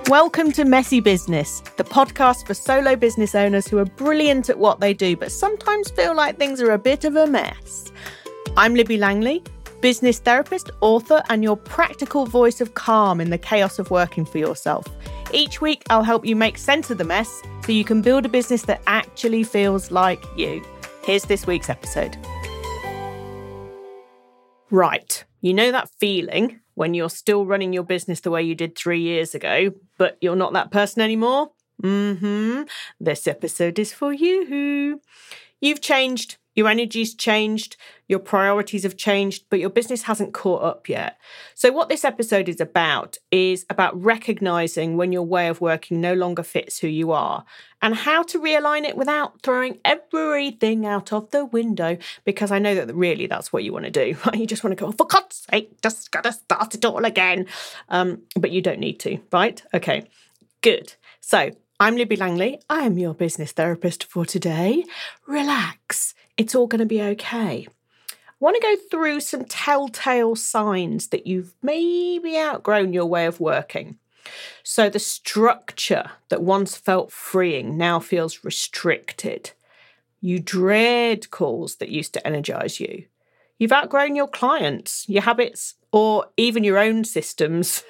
Welcome to Messy Business, the podcast for solo business owners who are brilliant at what they do, but sometimes feel like things are a bit of a mess. I'm Libby Langley, business therapist, author, and your practical voice of calm in the chaos of working for yourself. Each week, I'll help you make sense of the mess so you can build a business that actually feels like you. Here's this week's episode. Right, you know that feeling when you're still running your business the way you did 3 years ago, but you're not that person anymore? This episode is for you. You've changed, your energy's changed, your priorities have changed, but your business hasn't caught up yet. So what this episode is about recognizing when your way of working no longer fits who you are and how to realign it without throwing everything out of the window, because I know that really that's what you want to do. You just want to go, for God's sake, just gotta start it all again. But you don't need to, right? Okay, good. So I'm Libby Langley. I am your business therapist for today. Relax. It's all going to be okay. I want to go through some telltale signs that you've maybe outgrown your way of working. So the structure that once felt freeing now feels restricted. You dread calls that used to energize you. You've outgrown your clients, your habits, or even your own systems.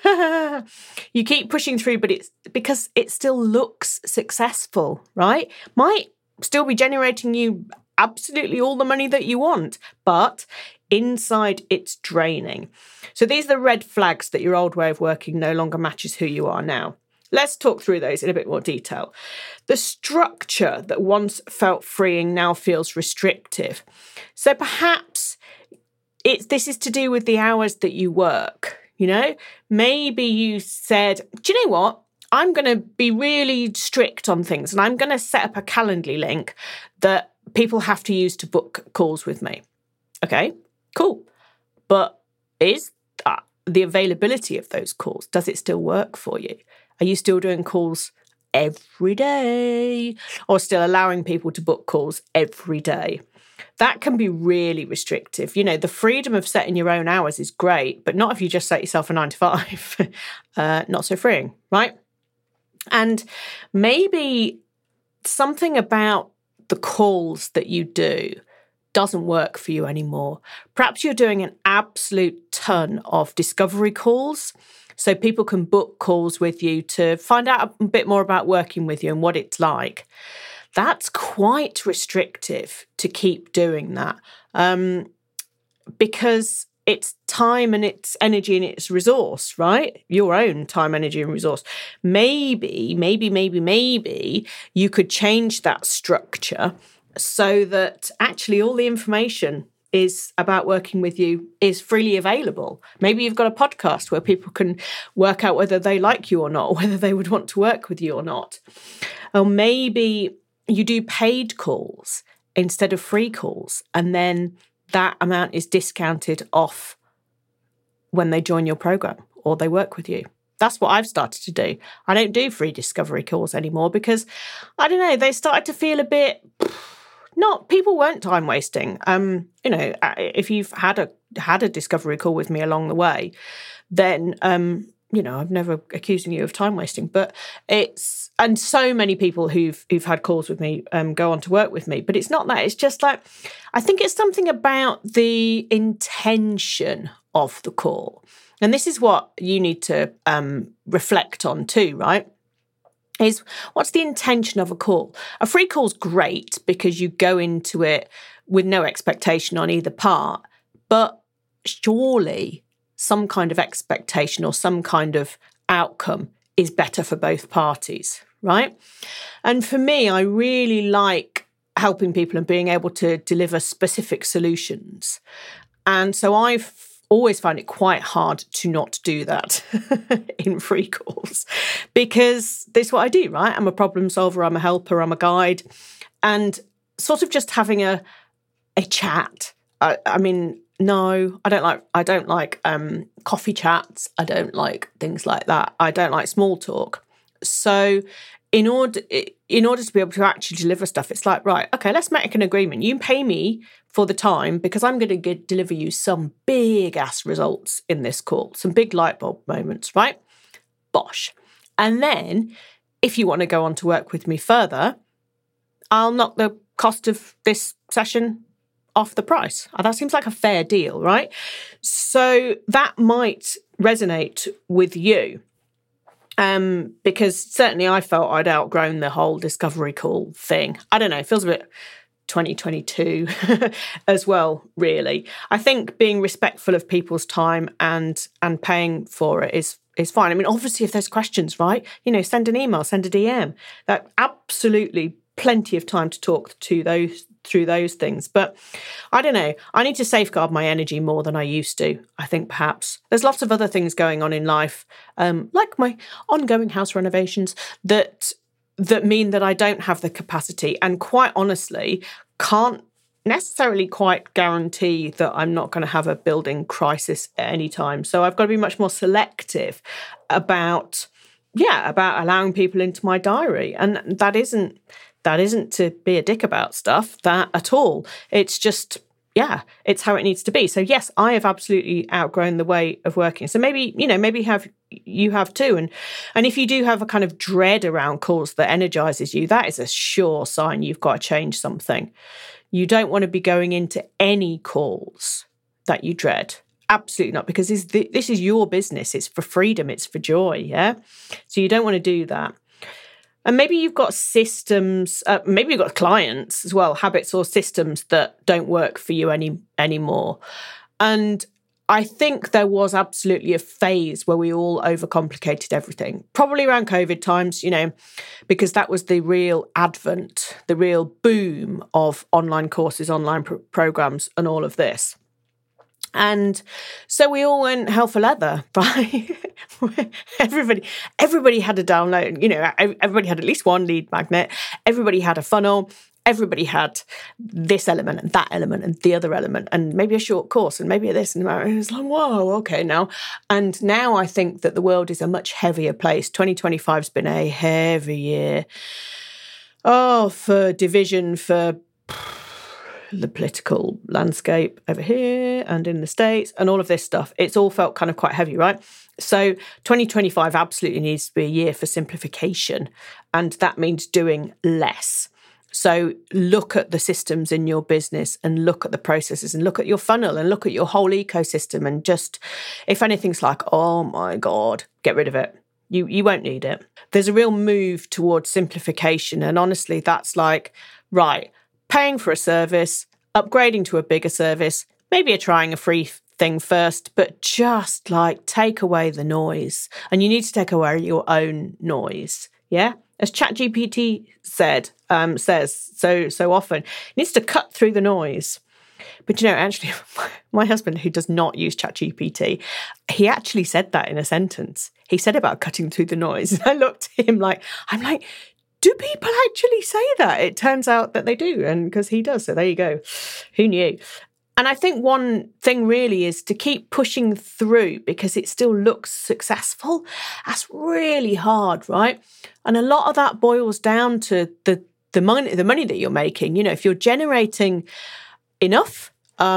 You keep pushing through, but it's because it still looks successful, right? Might still be generating you absolutely all the money that you want, but inside it's draining. So these are the red flags that your old way of working no longer matches who you are now. Let's talk through those in a bit more detail. The structure that once felt freeing now feels restrictive. So perhaps this is to do with the hours that you work. You know, maybe you said, do you know what? I'm going to be really strict on things and I'm going to set up a Calendly link that people have to use to book calls with me. Okay, cool. But is the availability of those calls, does it still work for you? Are you still doing calls every day or still allowing people to book calls every day? That can be really restrictive. You know, the freedom of setting your own hours is great, but not if you just set yourself a 9 to 5. Not so freeing, right? And maybe something about the calls that you do doesn't work for you anymore. Perhaps you're doing an absolute ton of discovery calls, so people can book calls with you to find out a bit more about working with you and what it's like. That's quite restrictive to keep doing that because it's time and it's energy and it's resource, right? Your own time, energy and resource. Maybe you could change that structure so that actually all the information is about working with you is freely available. Maybe you've got a podcast where people can work out whether they like you or not, or whether they would want to work with you or not. Or maybe you do paid calls instead of free calls, and then that amount is discounted off when they join your program or they work with you. That's what I've started to do. I don't do free discovery calls anymore because, I don't know, they started to feel a bit... people weren't time wasting. If you've had a discovery call with me along the way, then I'm never accusing you of time wasting. But and so many people who've had calls with me go on to work with me. But it's not that. It's just like, I think it's something about the intention of the call, and this is what you need to reflect on too, right? Is what's the intention of a call? A free call's great because you go into it with no expectation on either part, but surely some kind of expectation or some kind of outcome is better for both parties, right? And for me, I really like helping people and being able to deliver specific solutions. And so I've always find it quite hard to not do that in free calls, because this is what I do, right? I'm a problem solver, I'm a helper, I'm a guide, and sort of just having a chat. No, I don't like coffee chats. I don't like things like that. I don't like small talk. So in order to be able to actually deliver stuff, it's like, right, okay, let's make an agreement. You pay me for the time because I'm going to deliver you some big ass results in this call, some big light bulb moments, right? Bosh. And then if you want to go on to work with me further, I'll knock the cost of this session off the price. That seems like a fair deal, right? So that might resonate with you. Because certainly I felt I'd outgrown the whole discovery call thing. I don't know, it feels a bit 2022 as well, really. I think being respectful of people's time and paying for it is fine. I mean, obviously, if there's questions, right, send an email, send a DM. That absolutely plenty of time to talk to through those things. But I don't know, I need to safeguard my energy more than I used to. I think perhaps there's lots of other things going on in life, like my ongoing house renovations, that mean that I don't have the capacity, and quite honestly can't necessarily quite guarantee that I'm not going to have a building crisis at any time. So I've got to be much more selective about allowing people into my diary. And that isn't to be a dick about stuff, that at all. It's just, it's how it needs to be. So yes, I have absolutely outgrown the way of working. So maybe you have too. And if you do have a kind of dread around calls that energizes you, that is a sure sign you've got to change something. You don't want to be going into any calls that you dread. Absolutely not, because this is your business. It's for freedom. It's for joy, yeah? So you don't want to do that. And maybe you've got systems, maybe you've got clients as well, habits or systems that don't work for you anymore. And I think there was absolutely a phase where we all overcomplicated everything, probably around COVID times, because that was the real advent, the real boom of online courses, online programs and all of this. And so we all went hell for leather, right? Everybody had a download, everybody had at least one lead magnet. Everybody had a funnel. Everybody had this element and that element and the other element and maybe a short course and maybe this and that. And it's like, whoa, okay, now. And now I think that the world is a much heavier place. 2025 has been a heavy year. For division, for the political landscape over here and in the States and all of this stuff. It's all felt kind of quite heavy, right? So 2025 absolutely needs to be a year for simplification, and that means doing less. So look at the systems in your business and look at the processes and look at your funnel and look at your whole ecosystem, and just, if anything's like, oh my God, get rid of it. You won't need it. There's a real move towards simplification, and honestly, that's like, right, paying for a service, upgrading to a bigger service, maybe you're trying a free thing first, but just like take away the noise. And you need to take away your own noise, yeah? As ChatGPT says so often, it needs to cut through the noise. But actually, my husband, who does not use ChatGPT, he actually said that in a sentence. He said about cutting through the noise. And I looked at him I'm like, do people actually say that? It turns out that they do, and because he does. So there you go. Who knew? And I think one thing really is to keep pushing through because it still looks successful. That's really hard, right? And a lot of that boils down to the money that you're making. If you're generating enough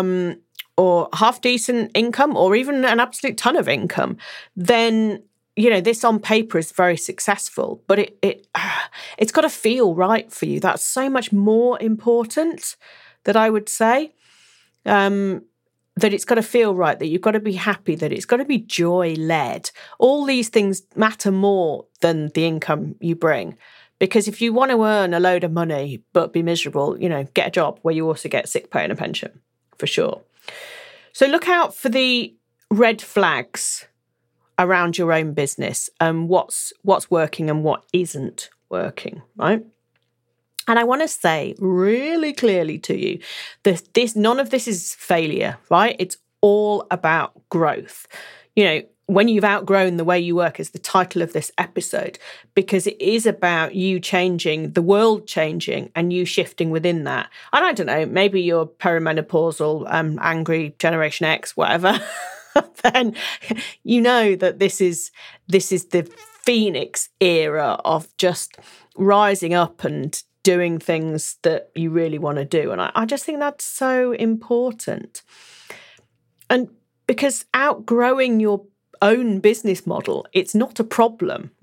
or half decent income or even an absolute ton of income, then this on paper is very successful, but it's got to feel right for you. That's so much more important, that I would say, that it's got to feel right, that you've got to be happy, that it's got to be joy-led. All these things matter more than the income you bring. Because if you want to earn a load of money but be miserable, get a job where you also get sick pay and a pension, for sure. So look out for the red flags around your own business and what's working and what isn't working, right? And I want to say really clearly to you that none of this is failure, right? It's all about growth. When you've outgrown the way you work is the title of this episode, because it is about you changing, the world changing, and you shifting within that. And I don't know, maybe you're perimenopausal, angry, Generation X, whatever. Then that this is the Phoenix era of just rising up and doing things that you really want to do. And I just think that's so important. And because outgrowing your own business model, it's not a problem, right?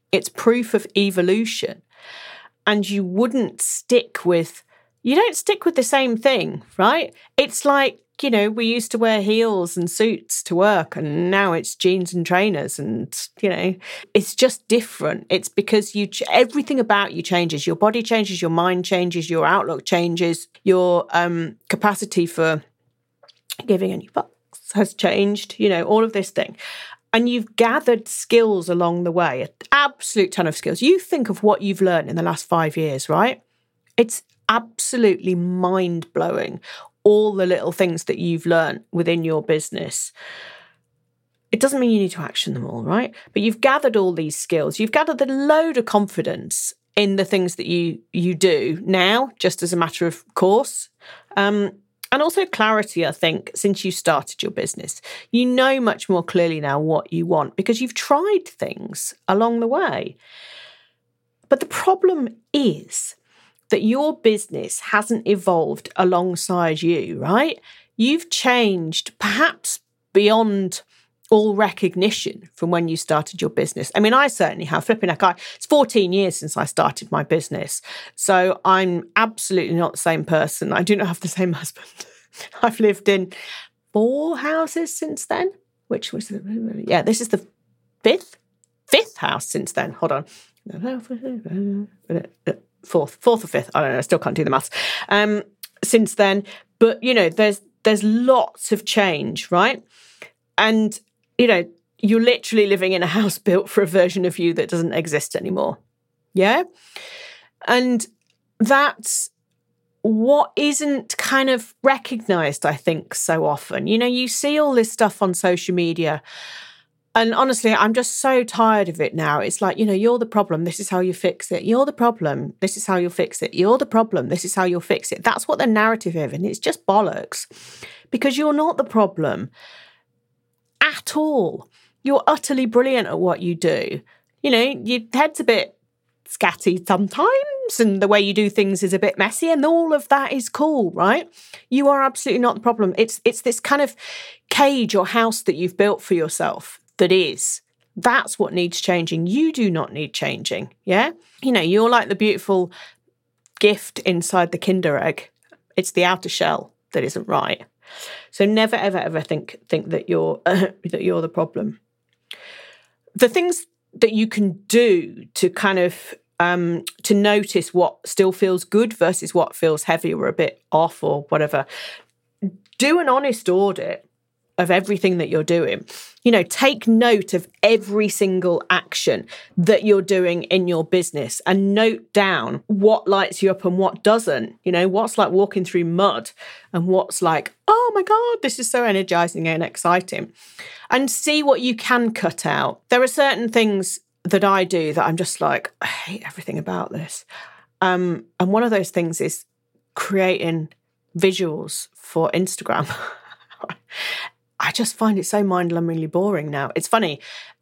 It's proof of evolution. And you don't stick with the same thing, right? It's like, we used to wear heels and suits to work, and now it's jeans and trainers, and, it's just different. It's because everything about you changes. Your body changes, your mind changes, your outlook changes, your capacity for giving any fucks has changed, all of this thing. And you've gathered skills along the way, an absolute ton of skills. You think of what you've learned in the last 5 years, right? It's absolutely mind-blowing, all the little things that you've learned within your business. It doesn't mean you need to action them all, right? But you've gathered all these skills. You've gathered a load of confidence in the things that you do now, just as a matter of course. And also clarity, I think, since you started your business. You know much more clearly now what you want because you've tried things along the way. But the problem is that your business hasn't evolved alongside you, right? You've changed perhaps beyond all recognition from when you started your business. I mean, I certainly have. Flipping heck, it's 14 years since I started my business. So I'm absolutely not the same person. I do not have the same husband. I've lived in 4 houses since then, this is the fifth house since then. Hold on. Fourth or fifth. I don't know. I still can't do the maths. Since then. But, there's lots of change, right? And, you're literally living in a house built for a version of you that doesn't exist anymore. Yeah? And that's what isn't kind of recognised, I think, so often. You see all this stuff on social media, and honestly, I'm just so tired of it now. It's like, you're the problem, this is how you fix it. You're the problem, this is how you'll fix it. You're the problem, this is how you'll fix it. That's what the narrative is, and it's just bollocks. Because you're not the problem at all. You're utterly brilliant at what you do. Your head's a bit scatty sometimes, and the way you do things is a bit messy, and all of that is cool, right? You are absolutely not the problem. It's this kind of cage or house that you've built for yourself that is. That's what needs changing. You do not need changing, yeah? You're like the beautiful gift inside the Kinder egg. It's the outer shell that isn't right. So never, ever, ever think that you're that you're the problem. The things that you can do to kind of to notice what still feels good versus what feels heavy or a bit off or whatever. Do an honest audit of everything that you're doing. Take note of every single action that you're doing in your business and note down what lights you up and what doesn't. What's like walking through mud and what's like, oh my God, this is so energizing and exciting. And see what you can cut out. There are certain things that I do that I'm just like, I hate everything about this. And one of those things is creating visuals for Instagram. I just find it so mind-numbingly boring now. It's funny.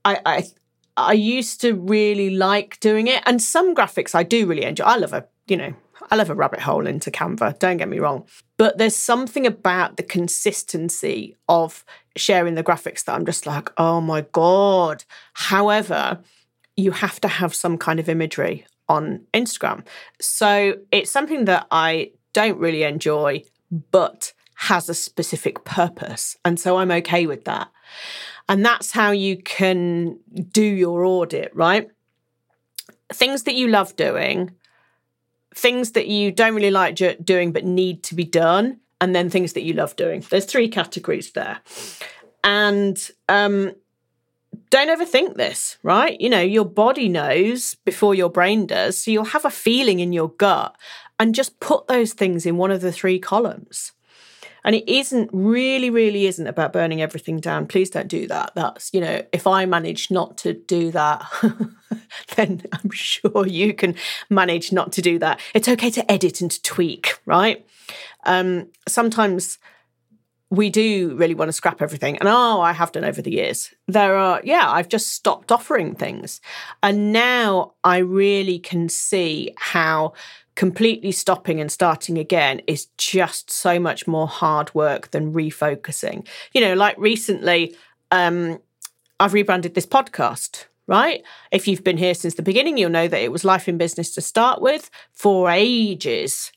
I used to really like doing it, and some graphics I do really enjoy. I love a rabbit hole into Canva, don't get me wrong. But there's something about the consistency of sharing the graphics that I'm just like, oh my God. However, you have to have some kind of imagery on Instagram. So it's something that I don't really enjoy, but has a specific purpose. And so I'm okay with that. And that's how you can do your audit, right? Things that you love doing, things that you don't really like doing but need to be done, and then things that you love doing. There's 3 categories there. And don't overthink this, right? Your body knows before your brain does. So you'll have a feeling in your gut and just put those things in one of the 3 columns. And it really isn't about burning everything down. Please don't do that. That's, if I manage not to do that, then I'm sure you can manage not to do that. It's okay to edit and to tweak, right? Sometimes we do really want to scrap everything. And I have done over the years. I've just stopped offering things. And now I really can see how completely stopping and starting again is just so much more hard work than refocusing. Like recently, I've rebranded this podcast, right? If you've been here since the beginning, you'll know that it was Life in Business to start with for ages,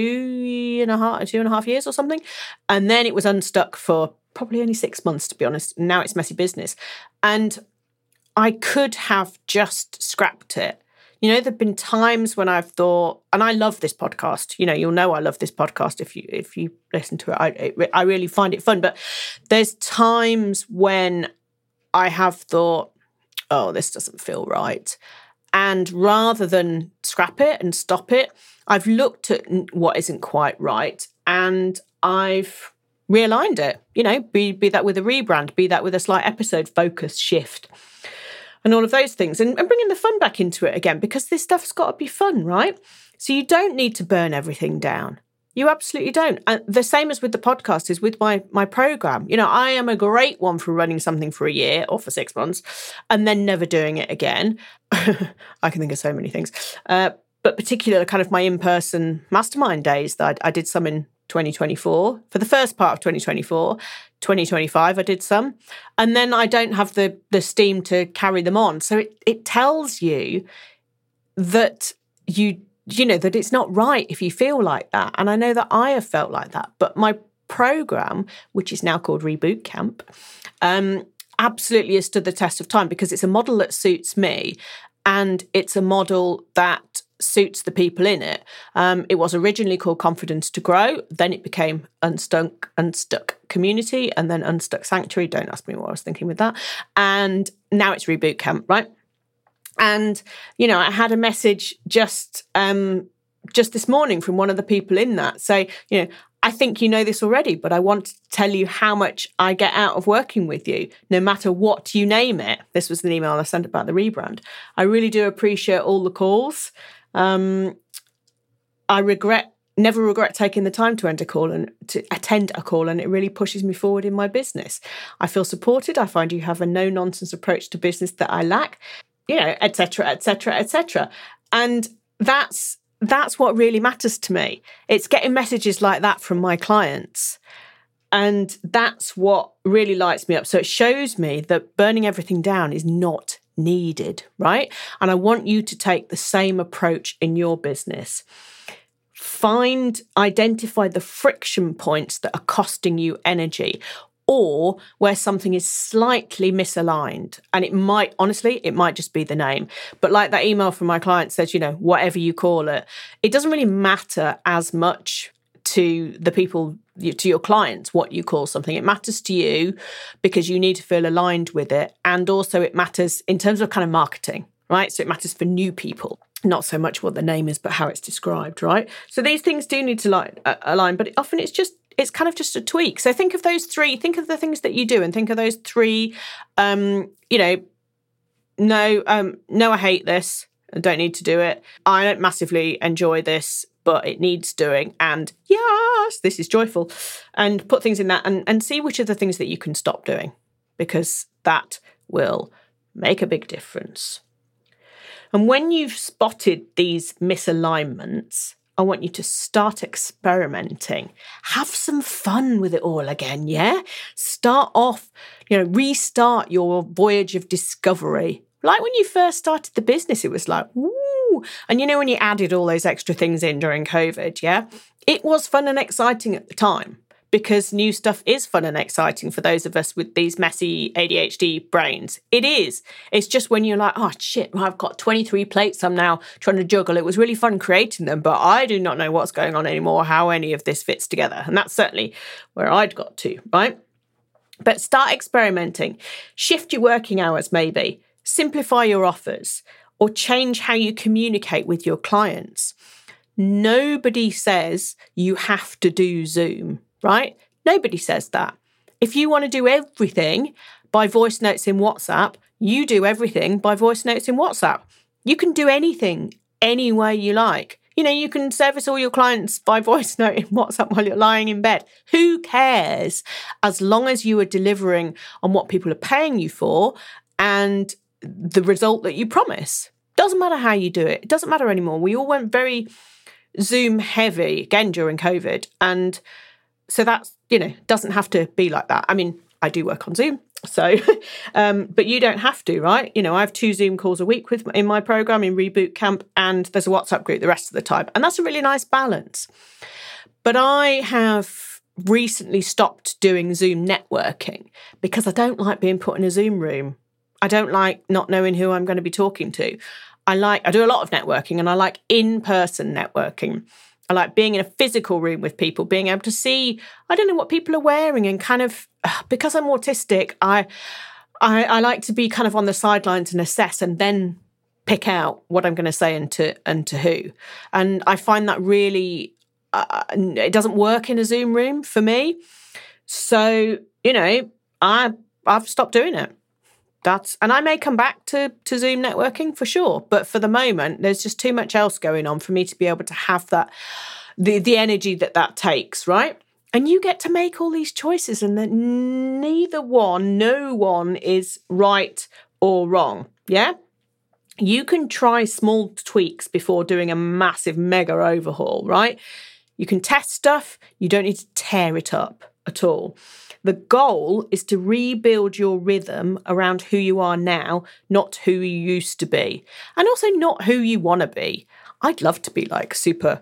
2.5 years or something. And then it was Unstuck for probably only 6 months, to be honest. Now it's Messy Business. And I could have just scrapped it. There've been times when I've thought, and I love this podcast. You'll know I love this podcast if you listen to it. I really find it fun. But there's times when I have thought, oh, this doesn't feel right. And rather than scrap it and stop it, I've looked at what isn't quite right and I've realigned it. Be that with a rebrand, be that with a slight episode focus shift and all of those things, and bringing the fun back into it again, because this stuff's got to be fun, right? So you don't need to burn everything down. You absolutely don't. And the same as with the podcast is with my program. I am a great one for running something for a year or for 6 months and then never doing it again. I can think of so many things. But particularly kind of my in-person mastermind days that I did some in 2024. For the first part of 2024, 2025, I did some. And then I don't have the steam to carry them on. So it tells you that that it's not right if you feel like that. And I know that I have felt like that. But my program, which is now called Reboot Camp, absolutely has stood the test of time because it's a model that suits me and it's a model that suits the people in it. It was originally called Confidence to Grow. Then it became Unstuck Community and then Unstuck Sanctuary. Don't ask me what I was thinking with that. And now it's Reboot Camp, right? And, I had a message just this morning from one of the people in that. So, I think you know this already, but I want to tell you how much I get out of working with you, no matter what you name it. This was an email I sent about the rebrand. I really do appreciate all the calls. I never regret taking the time to attend a call, and it really pushes me forward in my business. I feel supported. I find you have a no-nonsense approach to business that I lack, et cetera, et cetera, et cetera. And that's what really matters to me. It's getting messages like that from my clients. And that's what really lights me up. So it shows me that burning everything down is not needed, right? And I want you to take the same approach in your business. Identify the friction points that are costing you energy, or where something is slightly misaligned. And it might just be the name. But like that email from my client says, whatever you call it, it doesn't really matter as much to the people, to your clients, what you call something. It matters to you because you need to feel aligned with it. And also it matters in terms of kind of marketing, right? So it matters for new people. Not so much what the name is, but how it's described, right? So these things do need to align, but often it's kind of just a tweak. So think of those three, think of the things that you do and think of those three, no, I hate this. I don't need to do it. I don't massively enjoy this, but it needs doing. And yes, this is joyful. And put things in that and see which are the things that you can stop doing, because that will make a big difference. And when you've spotted these misalignments, I want you to start experimenting. Have some fun with it all again, yeah? Start off, restart your voyage of discovery. Like when you first started the business, it was like, woo. And when you added all those extra things in during COVID, yeah? It was fun and exciting at the time, because new stuff is fun and exciting for those of us with these messy ADHD brains. It is. It's just when you're like, oh, shit, I've got 23 plates I'm now trying to juggle. It was really fun creating them, but I do not know what's going on anymore, how any of this fits together. And that's certainly where I'd got to, right? But start experimenting. Shift your working hours, maybe. Simplify your offers, or change how you communicate with your clients. Nobody says you have to do Zoom, right? Nobody says that. If you want to do everything by voice notes in WhatsApp, you do everything by voice notes in WhatsApp. You can do anything any way you like. You can service all your clients by voice note in WhatsApp while you're lying in bed. Who cares? As long as you are delivering on what people are paying you for and the result that you promise. Doesn't matter how you do it. It doesn't matter anymore. We all went very Zoom heavy again during COVID. And so that's, doesn't have to be like that. I mean, I do work on Zoom. So, but you don't have to, right? You know, I have 2 Zoom calls a week in my program in Reboot Camp, and there's a WhatsApp group the rest of the time. And that's a really nice balance. But I have recently stopped doing Zoom networking because I don't like being put in a Zoom room. I don't like not knowing who I'm going to be talking to. I do a lot of networking, and I like in-person networking. I like being in a physical room with people, being able to see, I don't know, what people are wearing, and kind of, because I'm autistic, I like to be kind of on the sidelines and assess and then pick out what I'm going to say and to who. And I find that really, it doesn't work in a Zoom room for me. So, you know, I've stopped doing it. And I may come back to Zoom networking for sure, but for the moment, there's just too much else going on for me to be able to have that, the energy that takes, right? And you get to make all these choices, and that no one is right or wrong, yeah? You can try small tweaks before doing a massive mega overhaul, right? You can test stuff, you don't need to tear it up at all. The goal is to rebuild your rhythm around who you are now, not who you used to be. And also not who you want to be. I'd love to be like super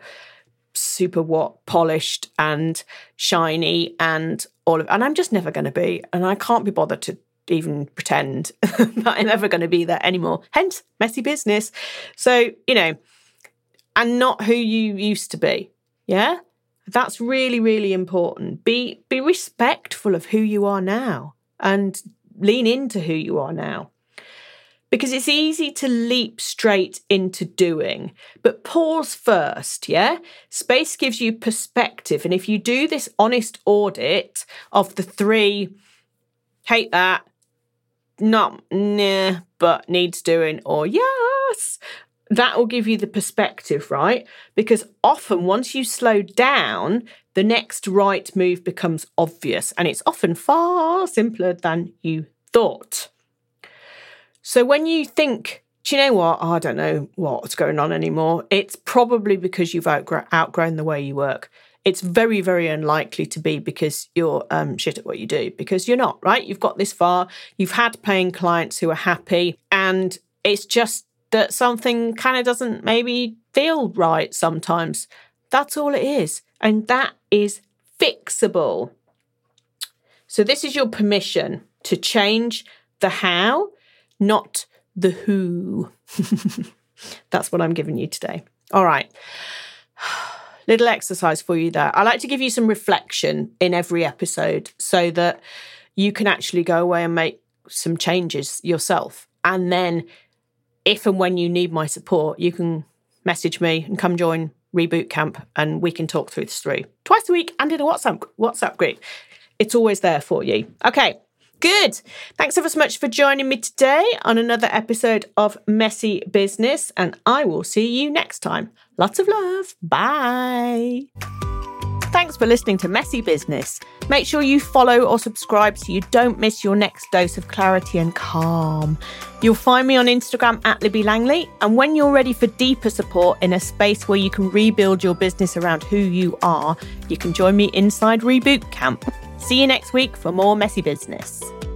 polished and shiny and and I'm just never going to be. And I can't be bothered to even pretend that I'm ever going to be there anymore. Hence, messy business. So, you know, and not who you used to be. Yeah? That's really, really important. Be respectful of who you are now and lean into who you are now. Because it's easy to leap straight into doing, but pause first, yeah? Space gives you perspective. And if you do this honest audit of the 3, hate that, not, nah, but needs doing, or yes, that will give you the perspective, right? Because often once you slow down, the next right move becomes obvious, and it's often far simpler than you thought. So when you think, do you know what? I don't know what's going on anymore. It's probably because you've outgrown the way you work. It's very, very unlikely to be because you're shit at what you do, because you're not, right? You've got this far. You've had paying clients who are happy, and it's just that something kind of doesn't maybe feel right sometimes. That's all it is. And that is fixable. So this is your permission to change the how, not the who. That's what I'm giving you today. All right. Little exercise for you there. I like to give you some reflection in every episode so that you can actually go away and make some changes yourself. And then if and when you need my support, you can message me and come join Reboot Camp, and we can talk through this through twice a week and in a WhatsApp group. It's always there for you. Okay, good. Thanks ever so much for joining me today on another episode of Messy Business, and I will see you next time. Lots of love. Bye. Thanks for listening to Messy Business. Make sure you follow or subscribe so you don't miss your next dose of clarity and calm. You'll find me on Instagram at Libby Langley. And when you're ready for deeper support in a space where you can rebuild your business around who you are, you can join me inside Reboot Camp. See you next week for more Messy Business.